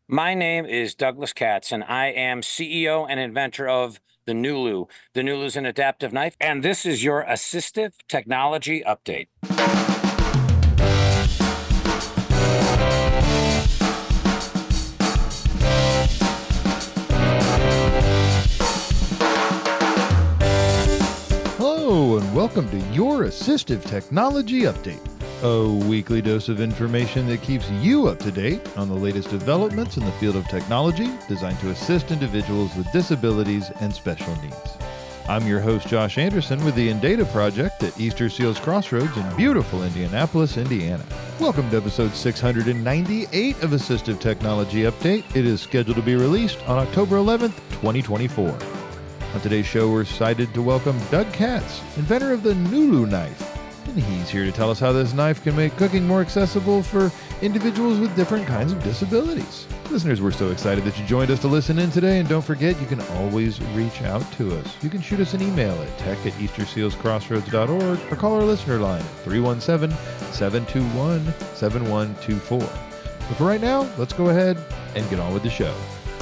My name is Douglas Katz, and I am CEO and inventor of the Nulu. The Nulu is an adaptive knife, and this is your assistive technology update. Hello, and welcome to your Assistive Technology Update, a weekly dose of information that keeps you up to date on the latest developments in the field of technology designed to assist individuals with disabilities and special needs. I'm your host, Josh Anderson, with the Indata Project at Easter Seals Crossroads in beautiful Indianapolis, Indiana. Welcome to episode 698 of Assistive Technology Update. It is scheduled to be released on October 11th, 2024. On today's show, we're excited to welcome Doug Katz, inventor of the Nulu knife. And he's here to tell us how this knife can make cooking more accessible for individuals with different kinds of disabilities. Listeners, we're so excited that you joined us to listen in today. And don't forget, you can always reach out to us. You can shoot us an email at tech@eastersealscrossroads.org or call our listener line at 317-721-7124. But for right now, let's go ahead and get on with the show.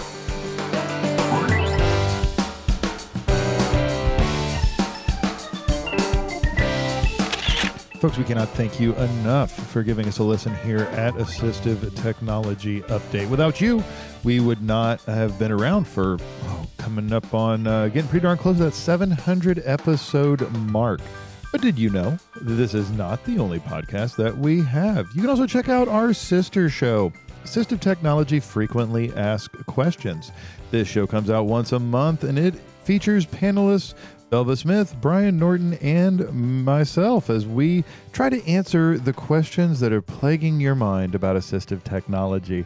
Folks, we cannot thank you enough for giving us a listen here at Assistive Technology Update. Without you, we would not have been around for coming up on getting pretty darn close to that 700 episode mark. But did you know that this is not the only podcast that we have? You can also check out our sister show, Assistive Technology Frequently Asked Questions. This show comes out once a month, and it features panelists Belva Smith, Brian Norton, and myself as we try to answer the questions that are plaguing your mind about assistive technology.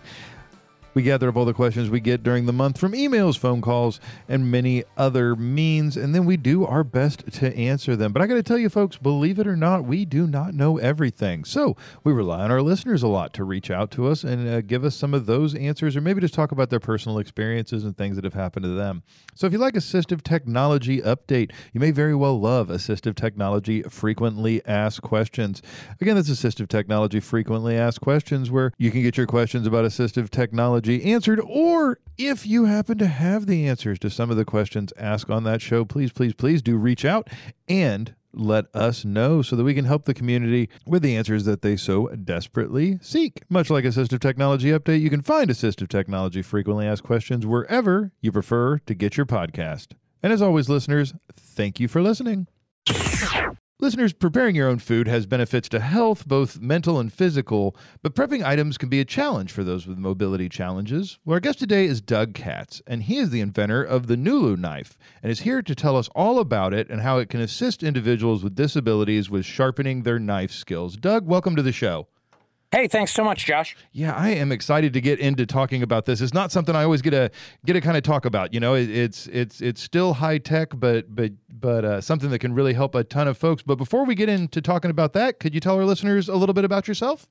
We gather up all the questions we get during the month from emails, phone calls, and many other means, and then we do our best to answer them. But I got to tell you, folks, believe it or not, we do not know everything. So we rely on our listeners a lot to reach out to us and give us some of those answers, or maybe just talk about their personal experiences and things that have happened to them. So if you like Assistive Technology Update, you may very well love Assistive Technology Frequently Asked Questions. Again, that's Assistive Technology Frequently Asked Questions, where you can get your questions about assistive technology answered, or if you happen to have the answers to some of the questions asked on that show, please do reach out and let us know so that we can help the community with the answers that they so desperately seek. Much like Assistive Technology Update, you can find Assistive Technology Frequently Asked Questions wherever you prefer to get your podcast. And as always, listeners, thank you for listening. Listeners, preparing your own food has benefits to health, both mental and physical, but prepping items can be a challenge for those with mobility challenges. Well, our guest today is Doug Katz, and he is the inventor of the Nulu knife, and is here to tell us all about it and how it can assist individuals with disabilities with sharpening their knife skills. Doug, welcome to the show. Hey, thanks so much, Josh. Yeah, I am excited to get into talking about this. It's not something I always get to kind of talk about. You know, it's still high tech, but something that can really help a ton of folks. But before we get into talking about that, could you tell our listeners a little bit about yourself?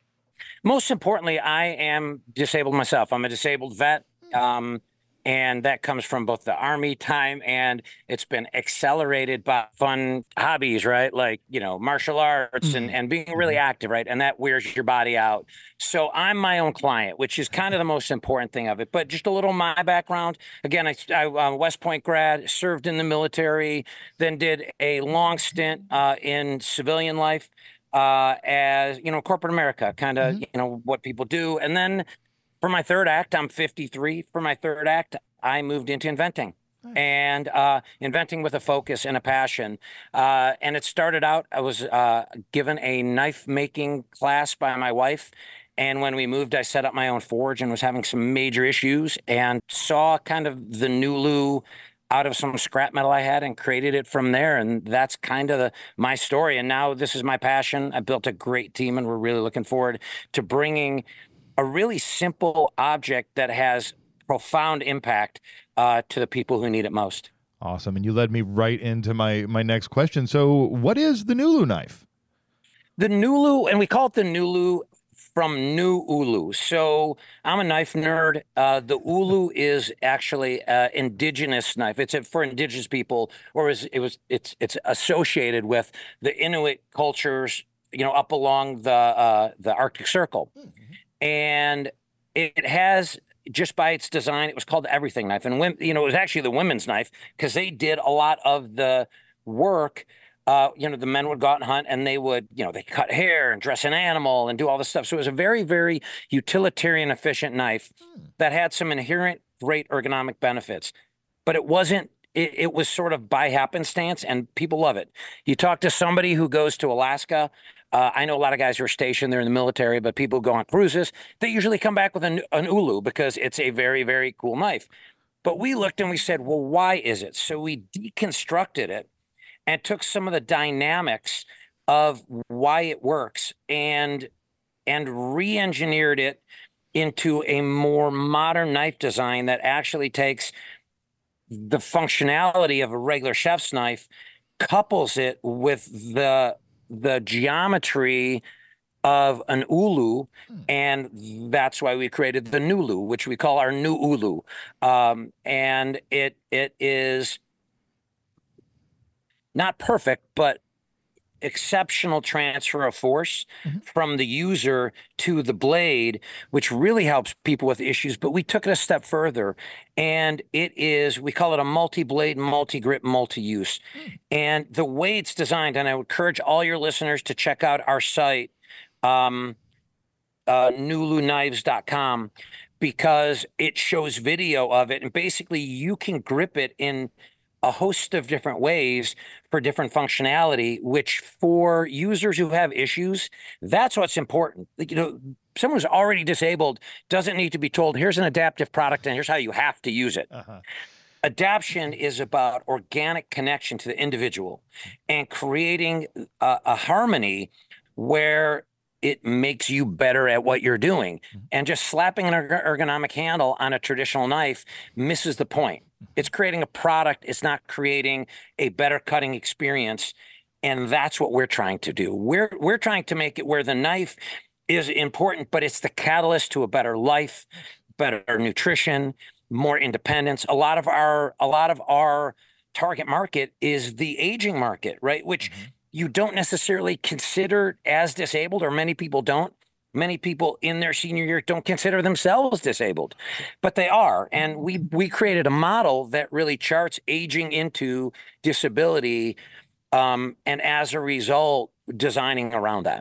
Most importantly, I am disabled myself. I'm a disabled vet. And that comes from both the Army time, and it's been accelerated by fun hobbies, right? Like, martial arts and being really active, right? And that wears your body out. So I'm my own client, which is kind of the most important thing of it. But just a little my background. Again, I'm a West Point grad, served in the military, then did a long stint in civilian life as, corporate America, kind of, what people do. And then for my third act, I'm 53. For my third act, I moved into inventing. And inventing with a focus and a passion. And it started out, I was given a knife making class by my wife. And when we moved, I set up my own forge and was having some major issues and saw kind of the Nulu out of some scrap metal I had and created it from there. And that's kind of my story. And now this is my passion. I built a great team, and we're really looking forward to bringing a really simple object that has profound impact to the people who need it most. Awesome. And you led me right into my next question. So what is the Nulu knife? The Nulu, and we call it the Nulu from New Ulu. So I'm a knife nerd. The Ulu is actually indigenous knife. It's for indigenous people, or it's associated with the Inuit cultures, up along the Arctic Circle. And it has just by its design, it was called the everything knife. And when, it was actually the women's knife because they did a lot of the work. The men would go out and hunt and they would, they cut hair and dress an animal and do all this stuff. So it was a very, very utilitarian, efficient knife that had some inherent great ergonomic benefits, but it wasn't, it was sort of by happenstance and people love it. You talk to somebody who goes to Alaska. I know a lot of guys who are stationed there in the military, but people who go on cruises, they usually come back with an Ulu because it's a very, very cool knife. But we looked and we said, well, why is it? So we deconstructed it and took some of the dynamics of why it works and re-engineered it into a more modern knife design that actually takes the functionality of a regular chef's knife, couples it with the geometry of an Ulu, and that's why we created the Nulu, which we call our new Ulu. And it is not perfect, but exceptional transfer of force from the user to the blade, which really helps people with issues. But we took it a step further, and we call it a multi-blade, multi-grip, multi-use. And the way it's designed, and I would encourage all your listeners to check out our site, nuluknives.com, because it shows video of it. And basically you can grip it in a host of different ways for different functionality, which for users who have issues, that's what's important. Someone who's already disabled doesn't need to be told, here's an adaptive product and here's how you have to use it. Adaption is about organic connection to the individual and creating a harmony where it makes you better at what you're doing. And just slapping an ergonomic handle on a traditional knife misses the point. It's creating a product. It's not creating a better cutting experience. And that's what we're trying to do. We're trying to make it where the knife is important, but it's the catalyst to a better life, better nutrition, more independence. A lot of our target market is the aging market, right? Which you don't necessarily consider as disabled, or many people don't. Many people in their senior year don't consider themselves disabled, but they are. And we created a model that really charts aging into disability, and as a result, designing around that.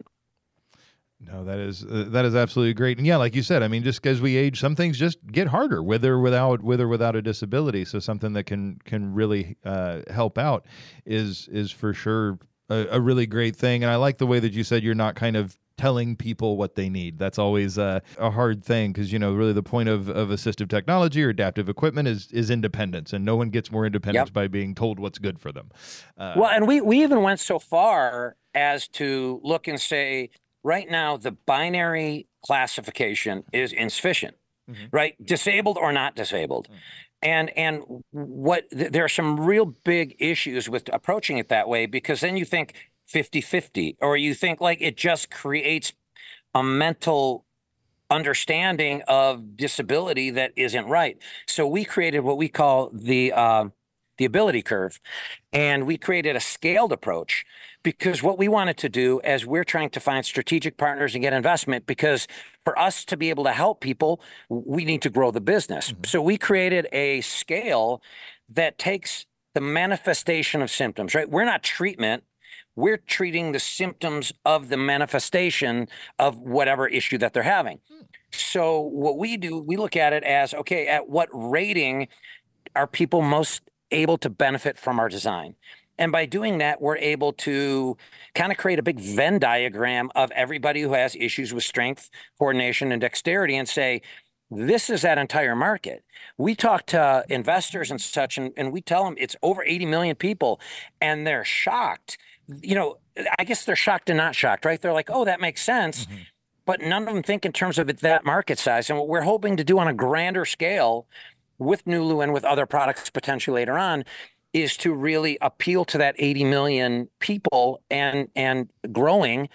No, that is absolutely great. And yeah, like you said, I mean, just as we age, some things just get harder with or without a disability. So something that can really help out is for sure a really great thing. And I like the way that you said you're not kind of telling people what they need. That's always a hard thing because, really the point of assistive technology or adaptive equipment is independence, and no one gets more independence by being told what's good for them. Well, and we even went so far as to look and say, right now, the binary classification is insufficient, right? Disabled or not disabled. And there are some real big issues with approaching it that way, because then you think 50-50, or you think like it just creates a mental understanding of disability that isn't right. So we created what we call the ability curve, and we created a scaled approach, because what we wanted to do as we're trying to find strategic partners and get investment, because for us to be able to help people, we need to grow the business. So we created a scale that takes the manifestation of symptoms, right? We're not treatment. We're treating the symptoms of the manifestation of whatever issue that they're having. So what we do, we look at it as, okay, at what rating are people most able to benefit from our design? And by doing that, we're able to kind of create a big Venn diagram of everybody who has issues with strength, coordination, and dexterity, and say, this is that entire market. We talk to investors and such, and we tell them it's over 80 million people, and they're shocked. I guess they're shocked and not shocked, right? They're like, oh, that makes sense. But none of them think in terms of that market size. And what we're hoping to do on a grander scale with Nulu and with other products potentially later on is to really appeal to that 80 million people and growing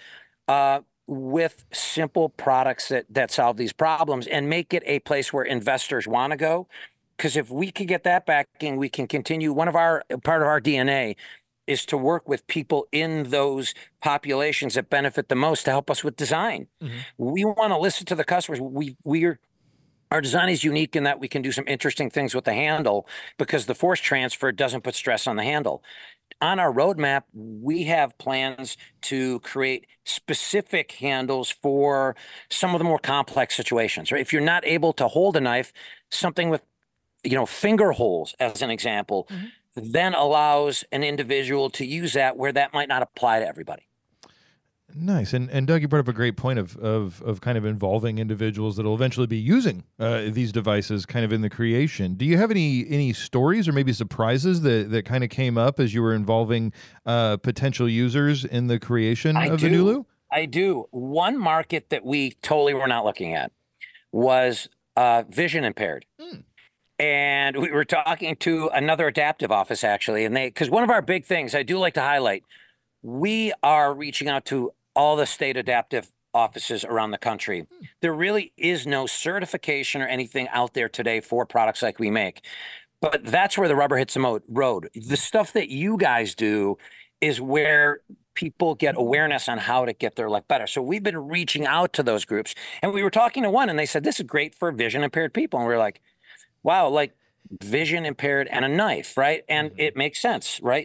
with simple products that solve these problems and make it a place where investors want to go. Because if we could get that backing, we can continue. Part of our DNA is to work with people in those populations that benefit the most to help us with design. We want to listen to the customers. Our design is unique in that we can do some interesting things with the handle because the force transfer doesn't put stress on the handle. On our roadmap, we have plans to create specific handles for some of the more complex situations, right? If you're not able to hold a knife, something with, finger holes, as an example, then allows an individual to use that where that might not apply to everybody. Nice. And Doug, you brought up a great point of kind of involving individuals that will eventually be using these devices kind of in the creation. Do you have any stories or maybe surprises that kind of came up as you were involving potential users in the creation of the Nulu? I do. One market that we totally were not looking at was vision impaired. And we were talking to another adaptive office, actually, and because one of our big things I do like to highlight, we are reaching out to all the state adaptive offices around the country. There really is no certification or anything out there today for products like we make. But that's where the rubber hits the road. The stuff that you guys do is where people get awareness on how to get their life better. So we've been reaching out to those groups. And we were talking to one, and they said, this is great for vision impaired people. And we were like, wow, like vision impaired and a knife, right? And it makes sense, right?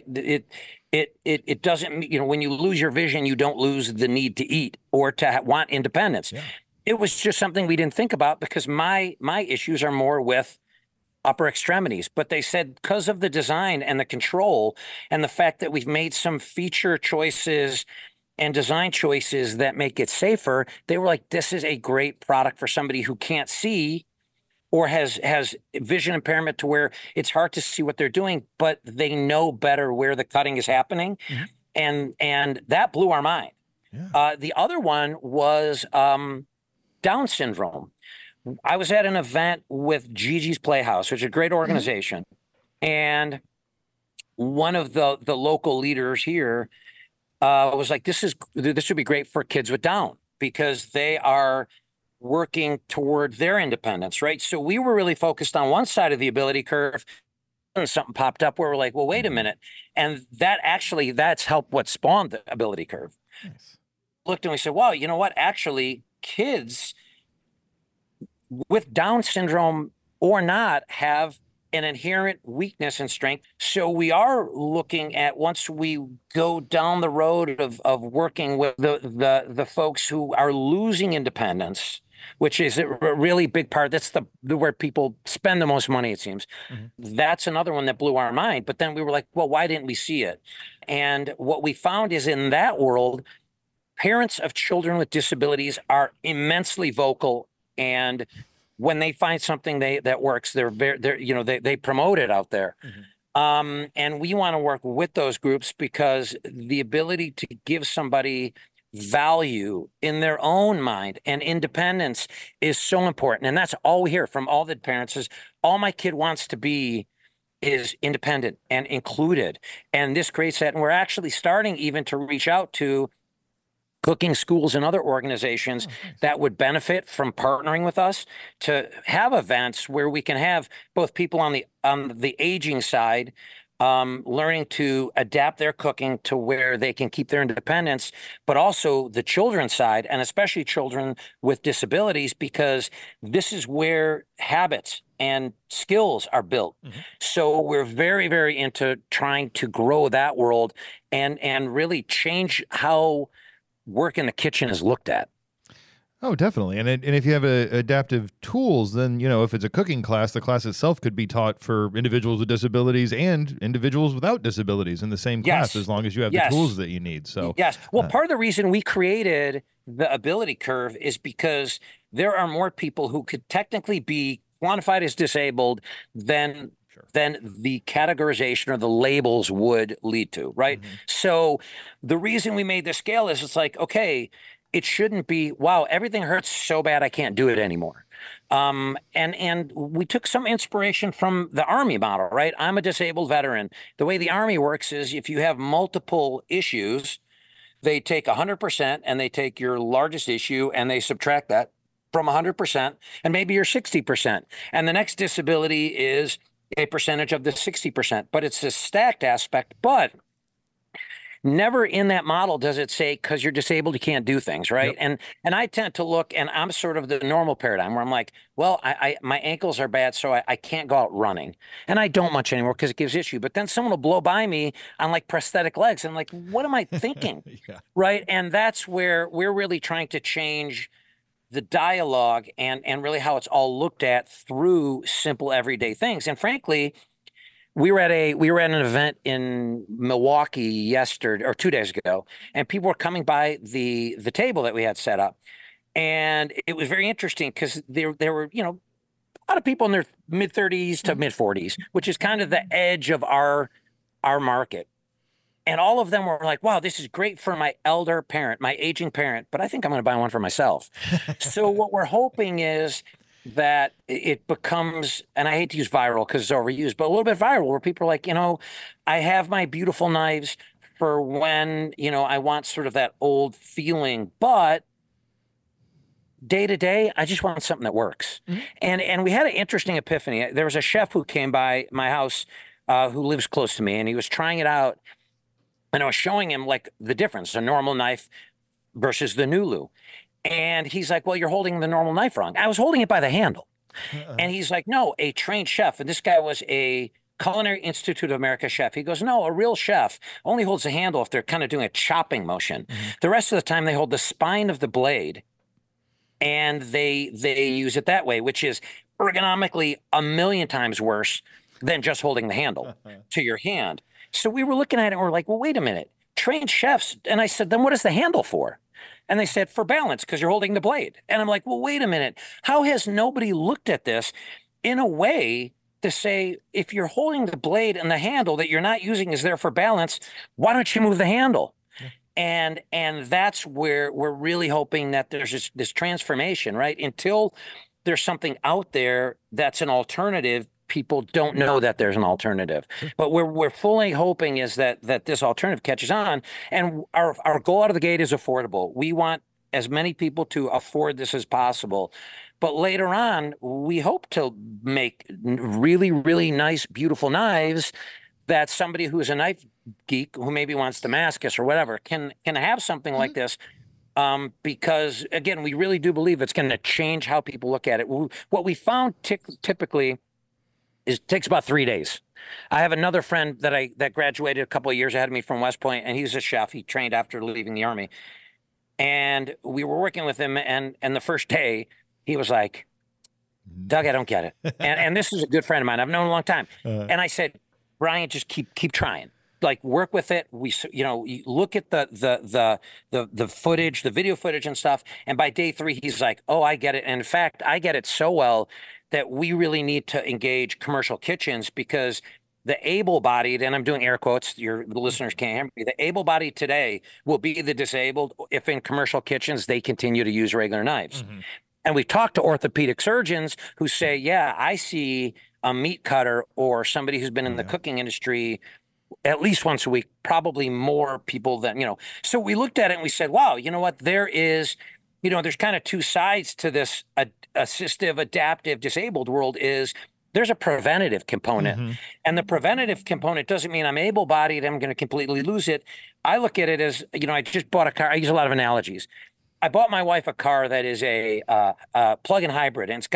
It doesn't, when you lose your vision, you don't lose the need to eat or to want independence. Yeah. It was just something we didn't think about because my issues are more with upper extremities. But they said because of the design and the control and the fact that we've made some feature choices and design choices that make it safer, they were like, this is a great product for somebody who can't see or has vision impairment to where it's hard to see what they're doing, but they know better where the cutting is happening. And that blew our mind. Yeah. The other one was Down syndrome. I was at an event with Gigi's Playhouse, which is a great organization. And one of the local leaders here was like, this would be great for kids with Down because they are working toward their independence, right? So we were really focused on one side of the ability curve, and something popped up where we're like, well, wait a minute. And that's helped what spawned the ability curve. Nice. Looked and we said, wow, you know what? Actually, kids with Down syndrome or not have an inherent weakness and strength. So we are looking at, once we go down the road of working with the folks who are losing independence, which is a really big part. That's where people spend the most money, it seems. That's another one that blew our mind. But then we were like, well, why didn't we see it? And what we found is in that world, parents of children with disabilities are immensely vocal, and when they find something that works, they promote it out there. And we want to work with those groups because the ability to give somebody value in their own mind and independence is so important. And that's all we hear from all the parents is all my kid wants to be is independent and included. And this creates that. And we're actually starting even to reach out to cooking schools and other organizations that would benefit from partnering with us to have events where we can have both people on the aging side learning to adapt their cooking to where they can keep their independence, but also the children's side, and especially children with disabilities, because this is where habits and skills are built. So we're very, very into trying to grow that world and really change how work in the kitchen is looked at. Oh, definitely. And if you have adaptive tools, then, if it's a cooking class, the class itself could be taught for individuals with disabilities and individuals without disabilities in the same class, as long as you have the tools that you need. So, well, part of the reason we created the ability curve is because there are more people who could technically be quantified as disabled than the categorization or the labels would lead to, right? So the reason we made the scale is it's like, okay, it shouldn't be, wow, everything hurts so bad I can't do it anymore. And we took some inspiration from the Army model, right? I'm a disabled veteran. The way the Army works is if you have multiple issues, they take 100% and they take your largest issue and they subtract that from 100%, and maybe you're 60%. And the next disability is a percentage of the 60%, but it's a stacked aspect. But never in that model does it say because you're disabled you can't do things, right? Yep. And I tend to look, and I'm sort of the normal paradigm where I'm like, well, I my ankles are bad, so I can't go out running, and I don't much anymore because it gives issue. But then someone will blow by me on like prosthetic legs, and I'm like, what am I thinking, Yeah. right? And that's where we're really trying to change the dialogue and really how it's all looked at through simple everyday things. And frankly, we were at an event in Milwaukee yesterday or 2 days ago, and people were coming by the table that we had set up, and it was very interesting because there were a lot of people in their mid 30s to mid 40s, which is kind of the edge of our market. And all of them were like, wow, this is great for my elder parent, my aging parent, but I think I'm going to buy one for myself. So what we're hoping is that it becomes, and I hate to use viral because it's overused, but a little bit viral where people are like, I have my beautiful knives for when, I want sort of that old feeling, but day to day, I just want something that works. Mhm. And we had an interesting epiphany. There was a chef who came by my house who lives close to me, and he was trying it out. And I was showing him like the difference, a normal knife versus the Nulu. And he's like, well, you're holding the normal knife wrong. I was holding it by the handle. And he's like, no, a trained chef. And this guy was a Culinary Institute of America chef. He goes, no, a real chef only holds the handle if they're kind of doing a chopping motion. The rest of the time, they hold the spine of the blade and they use it that way, which is ergonomically a million times worse than just holding the handle to your hand. So we were looking at it and we're like, well, wait a minute, trained chefs. And I said, then what is the handle for? And they said, for balance, because you're holding the blade. And I'm like, well, wait a minute. How has nobody looked at this in a way to say, if you're holding the blade and the handle that you're not using is there for balance, why don't you move the handle? And that's where we're really hoping that there's this transformation, right? Until there's something out there that's an alternative, people don't know that there's an alternative. But we're fully hoping is that this alternative catches on. And our goal out of the gate is affordable. We want as many people to afford this as possible. But later on, we hope to make really, really nice, beautiful knives that somebody who's a knife geek who maybe wants Damascus or whatever can have something like this. Because again, we really do believe it's going to change how people look at it. What we found typically is it takes about 3 days. I have another friend that graduated a couple of years ahead of me from West Point, and he's a chef. He trained after leaving the Army. And we were working with him, and the first day, he was like, Doug, I don't get it. And this is a good friend of mine. I've known him a long time. And I said, Brian, just keep trying. Like work with it. You look at the footage, the video footage and stuff. And by day 3, he's like, oh, I get it. And in fact, I get it so well that we really need to engage commercial kitchens because the able-bodied, and I'm doing air quotes, the listeners can't hear me, the able-bodied today will be the disabled if in commercial kitchens they continue to use regular knives. And we've talked to orthopedic surgeons who say, yeah, I see a meat cutter or somebody who's been in the cooking industry at least once a week, probably more people than, So we looked at it and we said, wow, you know what? There's kind of two sides to this assistive, adaptive, disabled world is there's a preventative component. And the preventative component doesn't mean I'm able-bodied, I'm going to completely lose it. I look at it as, I just bought a car. I use a lot of analogies. I bought my wife a car that is a plug-in hybrid, and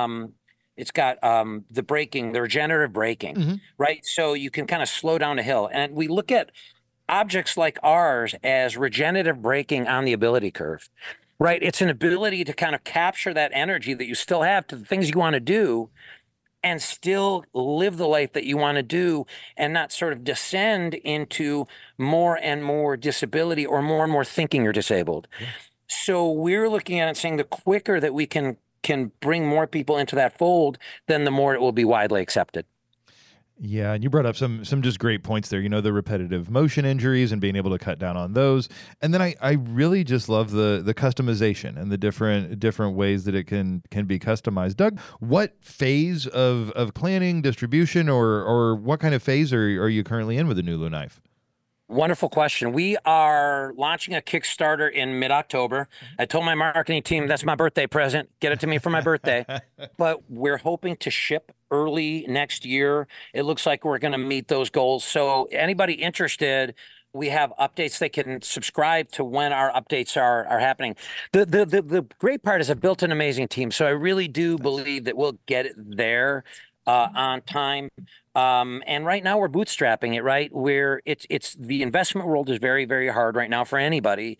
it's got the braking, the regenerative braking, right? So you can kind of slow down a hill. And we look at objects like ours as regenerative braking on the ability curve, right? It's an ability to kind of capture that energy that you still have to the things you want to do and still live the life that you want to do and not sort of descend into more and more disability or more thinking you're disabled. So we're looking at it saying the quicker that we can bring more people into that fold, then the more it will be widely accepted. Yeah, and you brought up some just great points there. The repetitive motion injuries and being able to cut down on those. And then I really just love the customization and the different ways that it can be customized. Doug, what phase of planning, distribution, or what kind of phase are you currently in with the Nulu knife? Wonderful question. We are launching a Kickstarter in mid-October. I told my marketing team that's my birthday present. Get it to me for my birthday. But we're hoping to ship early next year. It looks like we're going to meet those goals. So anybody interested, We have updates. They can subscribe to when our updates are happening. The great part is I've built an amazing team, so I really do believe that we'll get it there on time. And right now we're bootstrapping it, right? Where it's the investment world is very, very hard right now for anybody.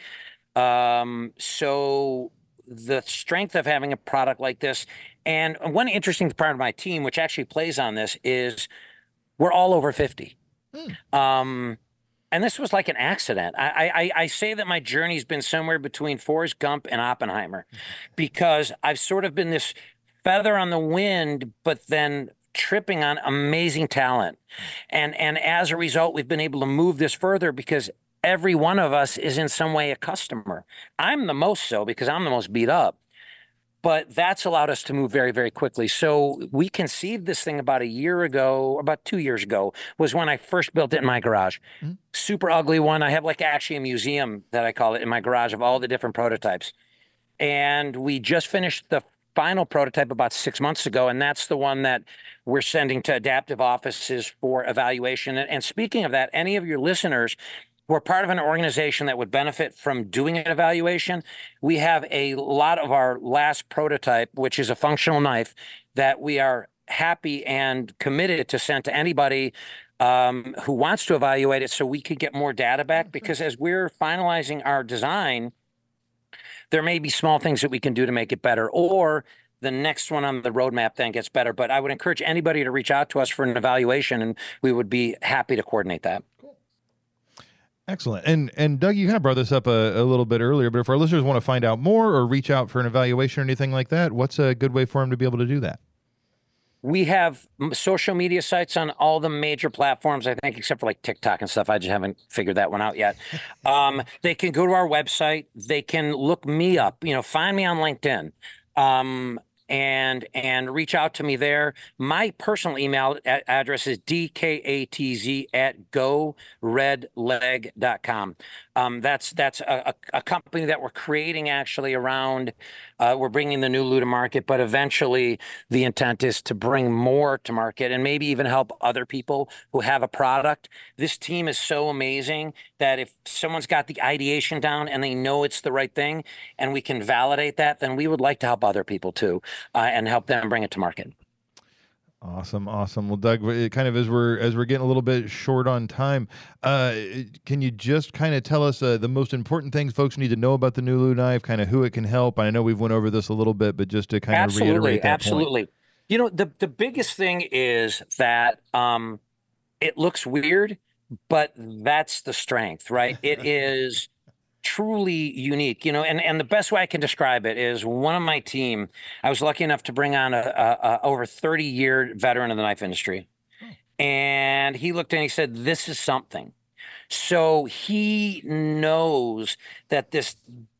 So the strength of having a product like this, and one interesting part of my team, which actually plays on this, is we're all over 50. And this was like an accident. I say that my journey's been somewhere between Forrest Gump and Oppenheimer, because I've sort of been this feather on the wind, but then tripping on amazing talent. And as a result, we've been able to move this further because every one of us is in some way a customer. I'm the most so because I'm the most beat up. But that's allowed us to move very, very quickly. So we conceived this thing about a year ago, about 2 years ago, was when I first built it in my garage. Super ugly one. I have like actually a museum that I call it in my garage of all the different prototypes. And we just finished the final prototype about 6 months ago. And that's the one that we're sending to adaptive offices for evaluation. And speaking of that, any of your listeners who are part of an organization that would benefit from doing an evaluation, we have a lot of our last prototype, which is a functional knife, that we are happy and committed to send to anybody who wants to evaluate it so we could get more data back. Because as we're finalizing our design, there may be small things that we can do to make it better, or the next one on the roadmap then gets better. But I would encourage anybody to reach out to us for an evaluation, and we would be happy to coordinate that. Excellent. And Doug, you kind of brought this up a little bit earlier, but if our listeners want to find out more or reach out for an evaluation or anything like that, what's a good way for them to be able to do that? We have social media sites on all the major platforms, I think, except for like TikTok and stuff. I just haven't figured that one out yet. They can go to our website. They can look me up, find me on LinkedIn. And reach out to me there. My personal email address is dkatz@goredleg.com. That's a company that we're creating actually around. We're bringing the new Lou to market, but eventually the intent is to bring more to market and maybe even help other people who have a product. This team is so amazing that if someone's got the ideation down and they know it's the right thing and we can validate that, then we would like to help other people too, and help them bring it to market. Awesome. Well, Doug, kind of as we're getting a little bit short on time, can you just kind of tell us the most important things folks need to know about the new Lou knife, kind of who it can help? I know we've went over this a little bit, but just to kind of reiterate that point. The biggest thing is that it looks weird, but that's the strength, right? It is truly unique, and the best way I can describe it is one of my team, I was lucky enough to bring on a over 30-year veteran of the knife industry. And he looked and he said, this is something. So he knows that this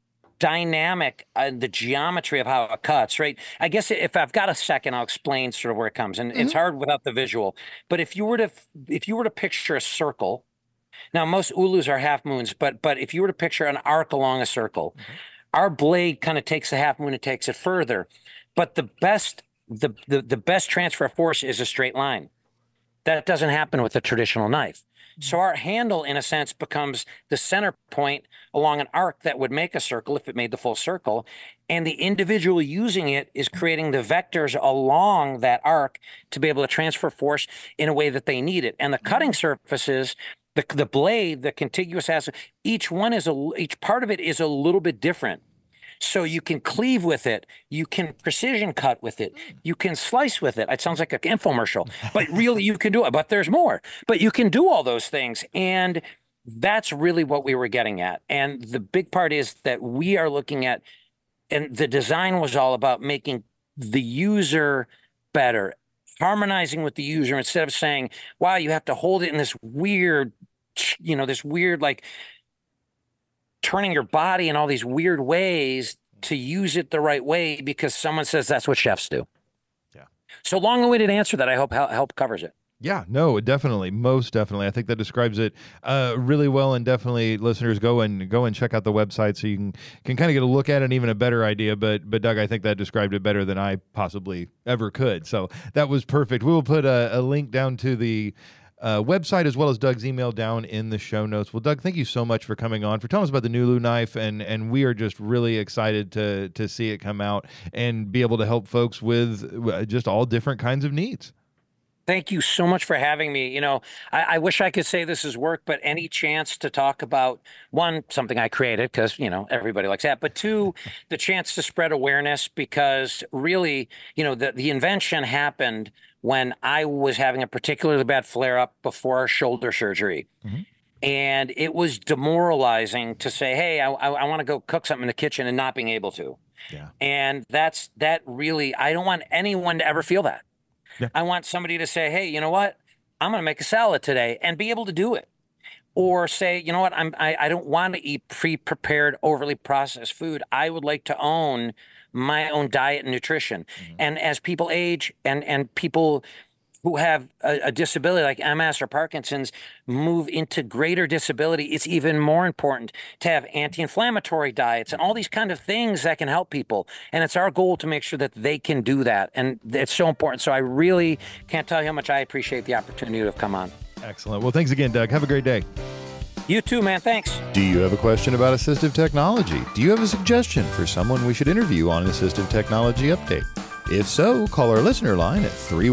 dynamic, the geometry of how it cuts, right? I guess if I've got a second, I'll explain sort of where it comes. And it's hard without the visual. But if you were to picture a circle, now, most Ulus are half moons, but if you were to picture an arc along a circle, our blade kind of takes the half moon and takes it further. But the best transfer of force is a straight line. That doesn't happen with a traditional knife. So our handle, in a sense, becomes the center point along an arc that would make a circle if it made the full circle. And the individual using it is creating the vectors along that arc to be able to transfer force in a way that they need it. And the cutting surfaces, the blade, the contiguous aspect, each part of it is a little bit different. So you can cleave with it, you can precision cut with it, you can slice with it. It sounds like an infomercial, but really you can do it. But there's more. But you can do all those things. And that's really what we were getting at. And the big part is that we are looking at, and the design was all about making the user better, harmonizing with the user instead of saying, wow, you have to hold it in this weird, like turning your body in all these weird ways to use it the right way because someone says that's what chefs do. Yeah. So long-winded answer that I hope help covers it. Yeah, no, definitely. Most definitely. I think that describes it really well, and definitely listeners go and check out the website so you can kind of get a look at it and even a better idea. But Doug, I think that described it better than I possibly ever could. So that was perfect. We will put a link down to the website as well as Doug's email down in the show notes. Well, Doug, thank you so much for coming on, for telling us about the Nulu knife, and we are just really excited to see it come out and be able to help folks with just all different kinds of needs. Thank you so much for having me. You know, I wish I could say this is work, but any chance to talk about, one, something I created, because, you know, everybody likes that, but two, the chance to spread awareness, because really, you know, the invention happened when I was having a particularly bad flare up before shoulder surgery. Mm-hmm. And it was demoralizing to say, hey, I want to go cook something in the kitchen and not being able to. Yeah. And that really, I don't want anyone to ever feel that. Yeah. I want somebody to say, hey, you know what? I'm going to make a salad today and be able to do it. Or say, you know what? I don't want to eat pre-prepared, overly processed food. I would like to own my own diet and nutrition. Mm-hmm. And as people age and people who have a disability like MS or Parkinson's move into greater disability, it's even more important to have anti-inflammatory diets and all these kind of things that can help people. And it's our goal to make sure that they can do that. And it's so important. So I really can't tell you how much I appreciate the opportunity to have come on. Excellent. Well, thanks again, Doug. Have a great day. You too, man. Thanks. Do you have a question about assistive technology? Do you have a suggestion for someone we should interview on an assistive technology update? If so, call our listener line at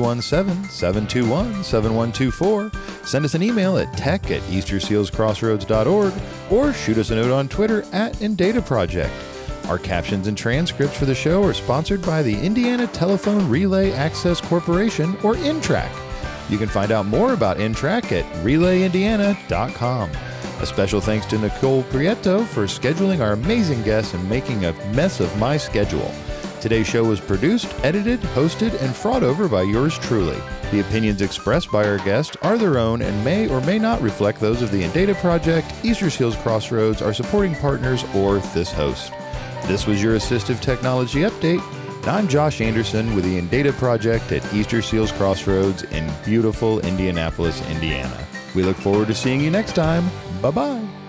317-721-7124, send us an email at tech@eastersealscrossroads.org, or shoot us a note on Twitter @InDataProject. Our captions and transcripts for the show are sponsored by the Indiana Telephone Relay Access Corporation, or INTRAC. You can find out more about INTRAC at relayindiana.com. A special thanks to Nicole Prieto for scheduling our amazing guests and making a mess of my schedule. Today's show was produced, edited, hosted, and fraud over by yours truly. The opinions expressed by our guests are their own and may or may not reflect those of the InData Project, Easter Seals Crossroads, our supporting partners, or this host. This was your Assistive Technology Update. I'm Josh Anderson with the InData Project at Easter Seals Crossroads in beautiful Indianapolis, Indiana. We look forward to seeing you next time. Bye-bye.